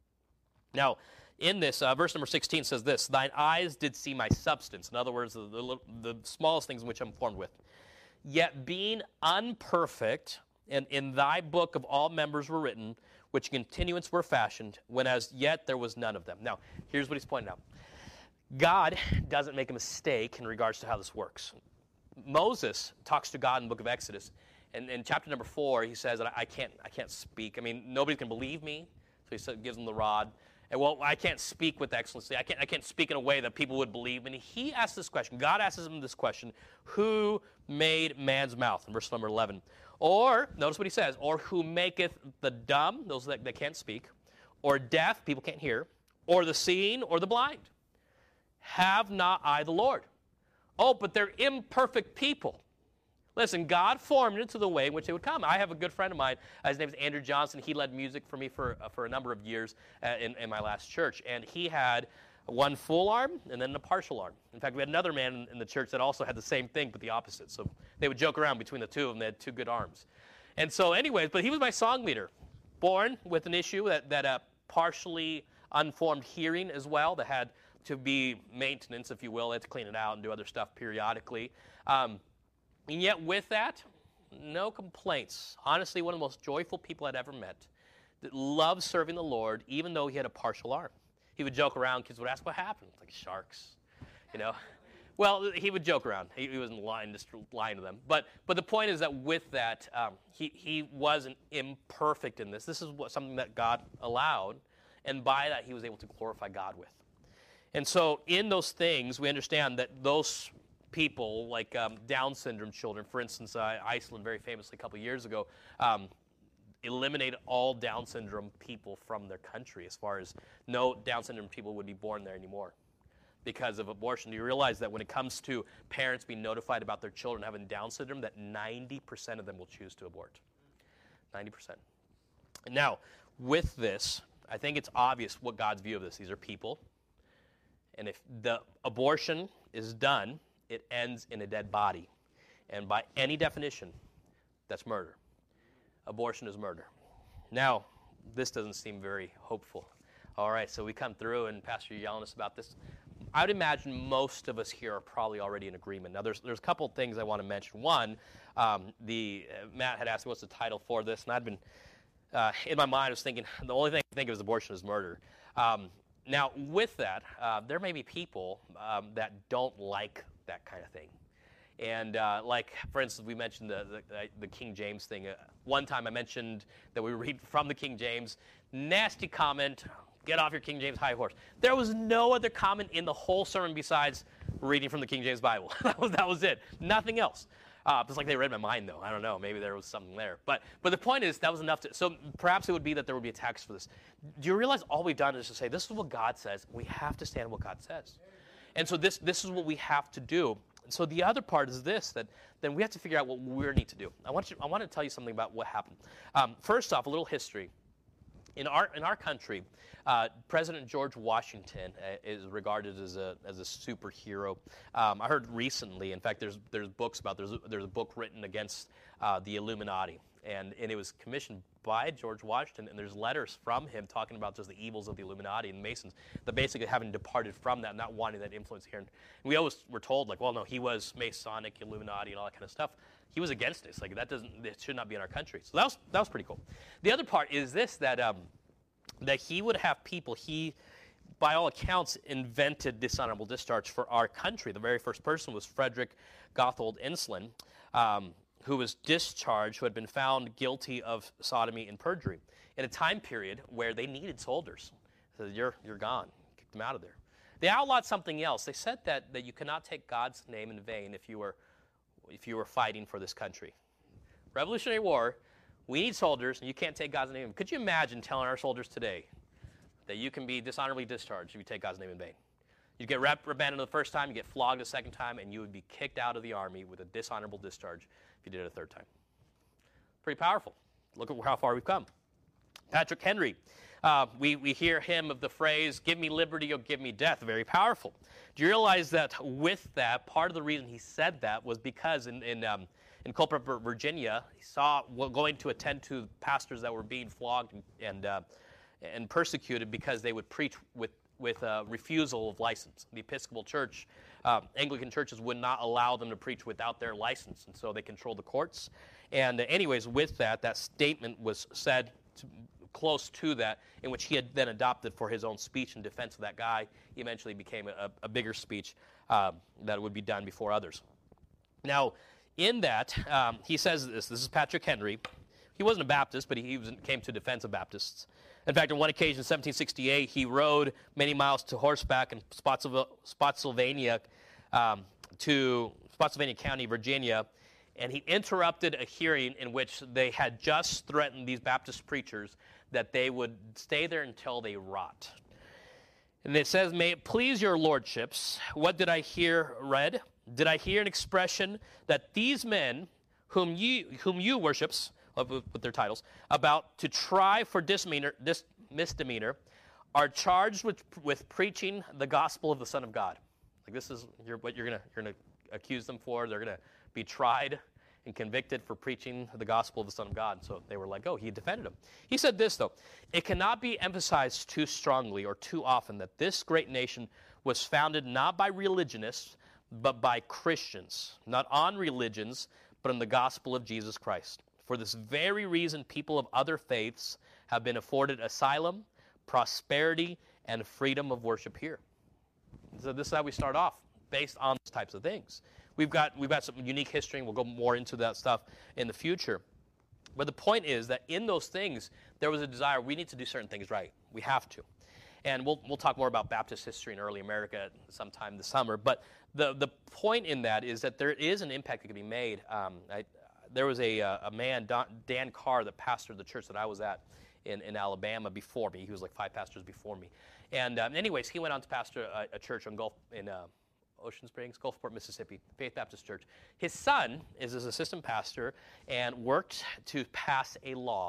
A: Now, in this, uh, verse number sixteen says this, thine eyes did see my substance. In other words, the, the, the smallest things in which I'm formed with. Yet being unperfect, and in thy book of all members were written, which continuance were fashioned, when as yet there was none of them. Now, here's what he's pointing out. God doesn't make a mistake in regards to how this works. Moses talks to God in the book of Exodus, and in chapter number four, he says that I can't, I can't speak. I mean, nobody can believe me, so he said, gives him the rod. And well, I can't speak with excellency. I can't, I can't speak in a way that people would believe. And he asks this question. God asks him this question. Who made man's mouth? In verse number eleven. Or, notice what he says, or who maketh the dumb, those that, that can't speak, or deaf, people can't hear, or the seeing, or the blind. Have not I the Lord? Oh, but they're imperfect people. Listen, God formed it into the way in which they would come. I have a good friend of mine. Uh, his name is Andrew Johnson. He led music for me for uh, for a number of years uh, in, in my last church. And he had one full arm and then a partial arm. In fact, we had another man in, in the church that also had the same thing, but the opposite. So they would joke around between the two of them. They had two good arms. And so anyways, but he was my song leader. Born with an issue that, that uh, partially unformed hearing as well, that had to be maintenance, if you will. They had to clean it out and do other stuff periodically. Um, And yet with that, no complaints. Honestly, one of the most joyful people I'd ever met that loved serving the Lord, even though he had a partial arm. He would joke around. Kids would ask, what happened? Like sharks, you know. Well, he would joke around. He, he wasn't lying, just lying to them. But but the point is that with that, um, he, he wasn't imperfect in this. This is what, something that God allowed, and by that he was able to glorify God with. And so in those things, we understand that those people like um, Down syndrome children, for instance, uh, Iceland very famously a couple years ago, um, eliminated all Down syndrome people from their country as far as no Down syndrome people would be born there anymore because of abortion. Do you realize that when it comes to parents being notified about their children having Down syndrome, that ninety percent of them will choose to abort? ninety percent. Now, with this, I think it's obvious what God's view of this. These are people. And if the abortion is done, it ends in a dead body. And by any definition, that's murder. Abortion is murder. Now, this doesn't seem very hopeful. All right, so we come through, and Pastor, you're yelling at us about this. I would imagine most of us here are probably already in agreement. Now, there's there's a couple of things I want to mention. One, um, the uh, Matt had asked me what's the title for this, and I'd been, uh, in my mind, I was thinking, the only thing I think of is abortion is murder. Um, now, with that, uh, there may be people um, that don't like that kind of thing. And uh, like, for instance, we mentioned the, the, the King James thing. Uh, one time I mentioned that we read from the King James. Nasty comment, get off your King James high horse. There was no other comment in the whole sermon besides reading from the King James Bible. that, was, that was it. Nothing else. Uh, it's like they read my mind, though. I don't know. Maybe there was something there. But but the point is, that was enough to... So perhaps it would be that there would be a text for this. Do you realize all we've done is to say, this is what God says. We have to stand on what God says. And so this this is what we have to do. So the other part is this, that then we have to figure out what we need to do. I want you, I want to tell you something about what happened. Um, first off, a little history. In our in our country, uh, President George Washington uh, is regarded as a as a superhero. Um, I heard recently, in fact, there's there's books about there's a, there's a book written against uh, the Illuminati, and and it was commissioned by George Washington, and there's letters from him talking about just the evils of the Illuminati and Masons, that basically having departed from that, not wanting that influence here. And we always were told, like, well, no, he was Masonic, Illuminati, and all that kind of stuff. He was against this. Like, that doesn't, it should not be in our country. So that was that was pretty cool. The other part is this, that um, that he would have people, he, by all accounts, invented dishonorable discharge for our country. The very first person was Frederick Gotthold Ensslin, um, who was discharged, who had been found guilty of sodomy and perjury in a time period where they needed soldiers. They said, you're, you're gone. Kicked them out of there. They outlawed something else. They said that, that you cannot take God's name in vain if you were if you were fighting for this country. Revolutionary War, we need soldiers, and you can't take God's name. Could you imagine telling our soldiers today that you can be dishonorably discharged if you take God's name in vain? You get reprimanded the first time, you get flogged the second time, and you would be kicked out of the army with a dishonorable discharge if you did it a third time. Pretty powerful. Look at how far we've come. Patrick Henry, uh, we, we hear him of the phrase, give me liberty or give me death. Very powerful. Do you realize that with that, part of the reason he said that was because in, in, um, in Culpeper, Virginia, he saw well, going to attend to pastors that were being flogged and, and, uh, and persecuted because they would preach with with a refusal of license. The Episcopal Church, uh, Anglican churches would not allow them to preach without their license, and so they controlled the courts. And uh, anyways, with that, that statement was said to, close to that, in which he had then adopted for his own speech in defense of that guy. He eventually became a, a bigger speech uh, that would be done before others. Now, in that, um, he says this. This is Patrick Henry. He wasn't a Baptist, but he was, came to defense of Baptists. In fact, on one occasion in seventeen sixty-eight, he rode many miles to horseback in Spotsylvania, um, to Spotsylvania County, Virginia, and he interrupted a hearing in which they had just threatened these Baptist preachers that they would stay there until they rot. And it says, may it please your lordships, what did I hear read? Did I hear an expression that these men whom you, whom you worships, with their titles, about to try for misdemeanor, dis, misdemeanor are charged with, with preaching the gospel of the Son of God. Like this is you're, what you're going you're gonna accuse them for. They're going to be tried and convicted for preaching the gospel of the Son of God. So they were like, oh, he defended him. He said this, though. It cannot be emphasized too strongly or too often that this great nation was founded not by religionists, but by Christians, not on religions, but on the gospel of Jesus Christ. For this very reason, people of other faiths have been afforded asylum, prosperity, and freedom of worship here. So this is how we start off, based on those types of things. We've got we've got some unique history, and we'll go more into that stuff in the future. But the point is that in those things, there was a desire. We need to do certain things right. We have to. And we'll we'll talk more about Baptist history in early America sometime this summer. But the the point in that is that there is an impact that can be made. Um, I, There was a, a man, Don, Dan Carr, that pastored the church that I was at in, in Alabama before me. He was like five pastors before me. And um, anyways, he went on to pastor a, a church on Gulf, in uh, Ocean Springs, Gulfport, Mississippi, Faith Baptist Church. His son is his assistant pastor and worked to pass a law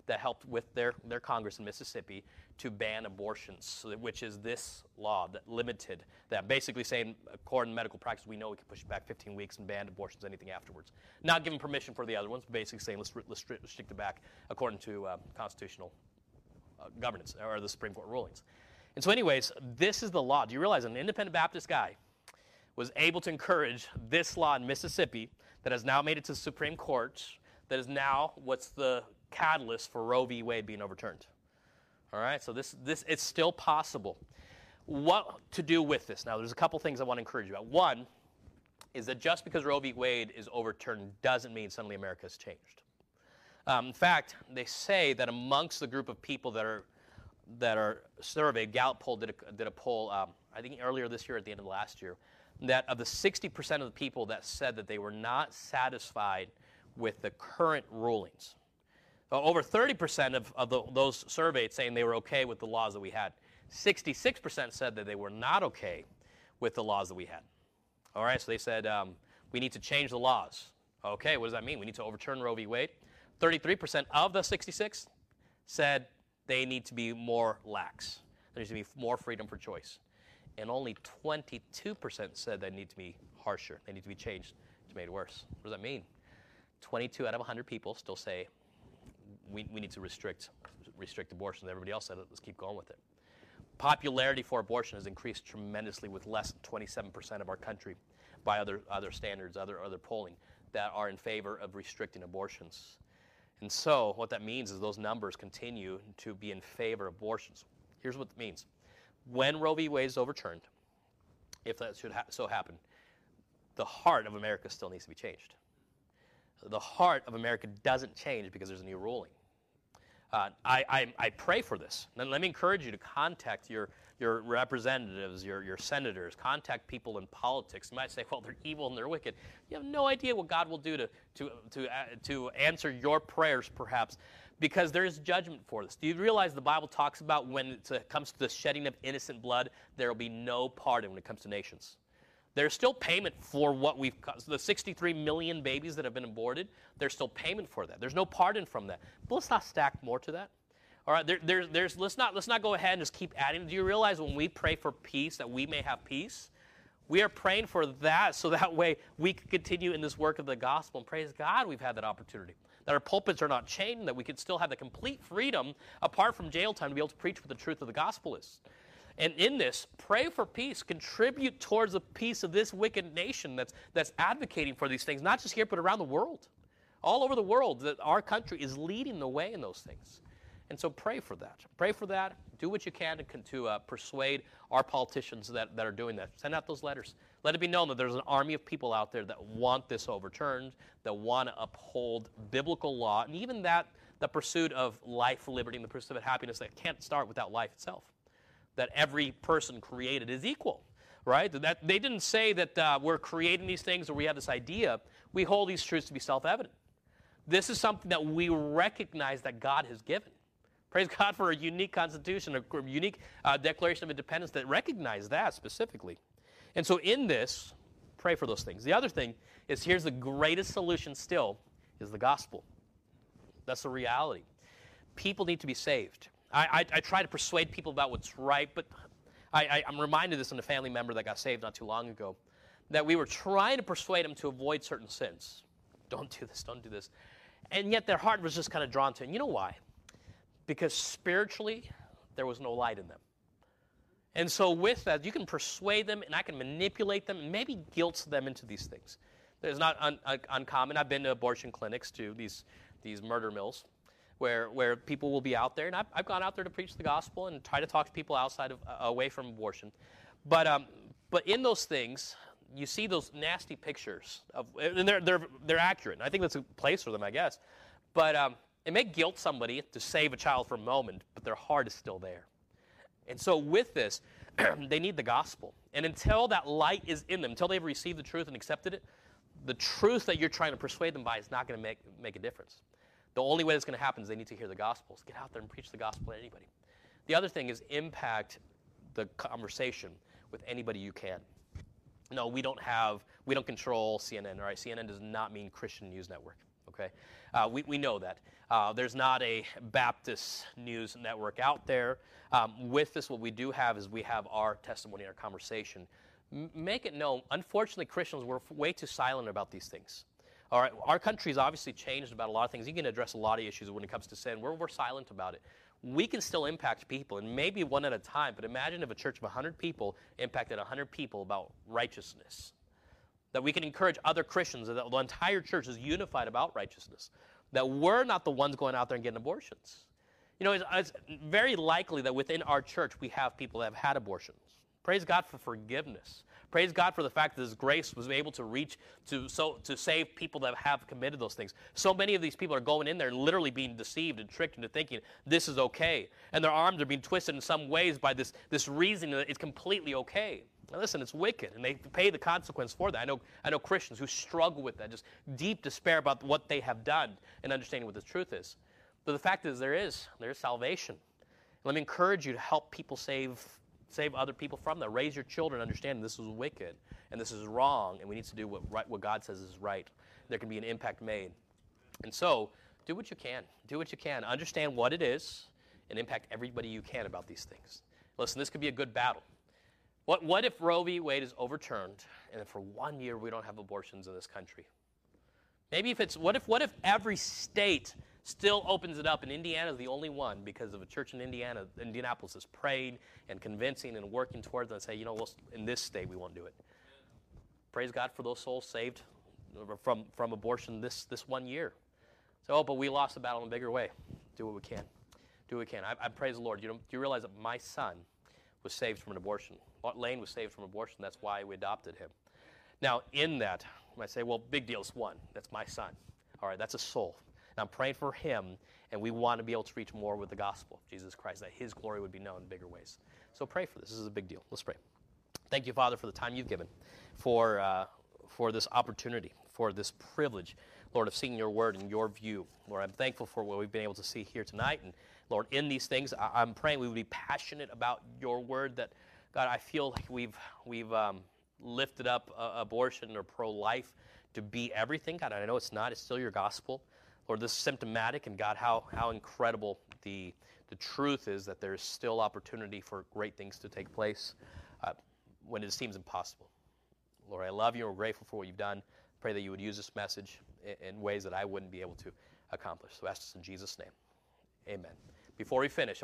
A: that helped with their, their Congress in Mississippi to ban abortions, so that, which is this law that limited that, basically saying, according to medical practice, we know we can push it back fifteen weeks and ban abortions, anything afterwards. Not giving permission for the other ones, but basically saying let's, let's restrict it back according to uh, constitutional uh, governance or the Supreme Court rulings. And so anyways, this is the law. Do you realize an independent Baptist guy was able to encourage this law in Mississippi that has now made it to the Supreme Court, that is now what's the catalyst for Roe v. Wade being overturned? All right, so this, this it's still possible. What to do with this? Now, there's a couple things I want to encourage you about. One is that just because Roe v. Wade is overturned doesn't mean suddenly America has changed. Um, in fact, they say that amongst the group of people that are that are surveyed, Gallup poll did a, did a poll, um, I think earlier this year, at the end of last year, that of the sixty percent of the people that said that they were not satisfied with the current rulings, uh, over thirty percent of, of the, those surveyed saying they were okay with the laws that we had. sixty-six percent said that they were not okay with the laws that we had. All right, so they said um, we need to change the laws. Okay, what does that mean? We need to overturn Roe v. Wade. thirty-three percent of the sixty-six said they need to be more lax. There needs to be more freedom for choice. And only twenty-two percent said they need to be harsher. They need to be changed to make it worse. What does that mean? twenty-two out of one hundred people still say we, we need to restrict, restrict abortion. Everybody else said, let's keep going with it. Popularity for abortion has increased tremendously, with less than twenty-seven percent of our country, by other, other standards, other, other polling, that are in favor of restricting abortions. And so what that means is those numbers continue to be in favor of abortions. Here's what it means. When Roe v. Wade is overturned, if that should ha- so happen, the heart of America still needs to be changed. The heart of America doesn't change because there's a new ruling. Uh, I, I, I pray for this. And let me encourage you to contact your, your representatives, your, your senators, contact people in politics. You might say, well, they're evil and they're wicked. You have no idea what God will do to, to, to, uh, to answer your prayers, perhaps, because there is judgment for this. Do you realize the Bible talks about when it comes to the shedding of innocent blood, there will be no pardon when it comes to nations? There's still payment for what we've, so the sixty-three million babies that have been aborted, there's still payment for that. There's no pardon from that. But let's not stack more to that. All right, there, there, there's, let's not, let's not go ahead and just keep adding. Do you realize when we pray for peace, that we may have peace? We are praying for that so that way we can continue in this work of the gospel. And praise God we've had that opportunity. That our pulpits are not chained, that we can still have the complete freedom, apart from jail time, to be able to preach what the truth of the gospel is. And in this, pray for peace. Contribute towards the peace of this wicked nation that's, that's advocating for these things, not just here, but around the world. All over the world, that our country is leading the way in those things. And so pray for that. Pray for that. Do what you can to, to uh, persuade our politicians that, that are doing that. Send out those letters. Let it be known that there's an army of people out there that want this overturned, that want to uphold biblical law, and even that, the pursuit of life, liberty, and the pursuit of happiness that can't start without life itself. That every person created is equal, right? That they didn't say that uh, we're creating these things or we have this idea. We hold these truths to be self-evident. This is something that we recognize that God has given. Praise God for a unique constitution, a unique uh, Declaration of Independence that recognizes that specifically. And so in this, pray for those things. The other thing is, here's the greatest solution still, is the gospel. That's the reality. People need to be saved. I, I, I try to persuade people about what's right, but I, I, I'm reminded of this in a family member that got saved not too long ago, that we were trying to persuade him to avoid certain sins. Don't do this, don't do this. And yet their heart was just kind of drawn to it. And you know why? Because spiritually, there was no light in them. And so with that, you can persuade them, and I can manipulate them, and maybe guilt them into these things. It's not un, un, uncommon. I've been to abortion clinics, to these, these murder mills, where where people will be out there, and I've, I've gone out there to preach the gospel and try to talk to people outside of, uh, away from abortion. But um, but in those things, you see those nasty pictures of, and they're they're they're accurate. And I think that's a place for them, I guess. But um, it may guilt somebody to save a child for a moment, but their heart is still there. And so with this, they need the gospel. And until that light is in them, until they've received the truth and accepted it, the truth that you're trying to persuade them by is not going to make make a difference. The only way that's going to happen is they need to hear the gospels. Get out there and preach the gospel to anybody. The other thing is impact the conversation with anybody you can. No, we don't have, we don't control C N N, all right? C N N does not mean Christian News Network, okay? Uh, we, we know that. Uh, there's not a Baptist news network out there. Um, with this, what we do have is we have our testimony, our conversation. M- make it known. Unfortunately, Christians, we're f- way too silent about these things. All right, our country's obviously changed about a lot of things. You can address a lot of issues when it comes to sin. We're, we're silent about it. We can still impact people, and maybe one at a time, but imagine if a church of one hundred people impacted one hundred people about righteousness. That we can encourage other Christians, that the entire church is unified about righteousness. That we're not the ones going out there and getting abortions. You know, it's, it's very likely that within our church we have people that have had abortions. Praise God for forgiveness. Praise God for the fact that His grace was able to reach to so to save people that have committed those things. So many of these people are going in there and literally being deceived and tricked into thinking this is okay. And their arms are being twisted in some ways by this, this reasoning that it's completely okay. Now listen, it's wicked, and they pay the consequence for that. I know, I know Christians who struggle with that, just deep despair about what they have done and understanding what the truth is. But the fact is there is. There is salvation. Let me encourage you to help people save Save other people from that. Raise your children understanding this is wicked and this is wrong, and we need to do what, right, what God says is right. There can be an impact made. And so, do what you can. Do what you can. Understand what it is and impact everybody you can about these things. Listen, this could be a good battle. What, what if Roe v. Wade is overturned and for one year we don't have abortions in this country? Maybe if it's, what if, what if every state still opens it up, and Indiana is the only one because of a church in Indiana, Indianapolis is praying and convincing and working towards it and say, you know, we'll, in this state we won't do it. Praise God for those souls saved from, from abortion this, this one year. So, oh, but we lost the battle in a bigger way. Do what we can. Do what we can. I, I praise the Lord. You know, do you realize that my son was saved from an abortion? Lane was saved from abortion. That's why we adopted him. Now, in that, I say, well, big deal is one. That's my son. All right, that's a soul. And I'm praying for him, and we want to be able to reach more with the gospel of Jesus Christ, that His glory would be known in bigger ways. So pray for this. This is a big deal. Let's pray. Thank you, Father, for the time you've given, for uh, for this opportunity, for this privilege, Lord, of seeing your word and your view. Lord, I'm thankful for what we've been able to see here tonight. And, Lord, in these things, I- I'm praying we would be passionate about your word, that, God, I feel like we've, we've um, lifted up uh, abortion or pro-life to be everything. God, I know it's not. It's still your gospel. Lord, this is symptomatic, and God, how how incredible the the truth is that there's still opportunity for great things to take place uh, when it seems impossible. Lord, I love you and we're grateful for what you've done. Pray that you would use this message in, in ways that I wouldn't be able to accomplish. So I ask this in Jesus' name. Amen. Before we finish,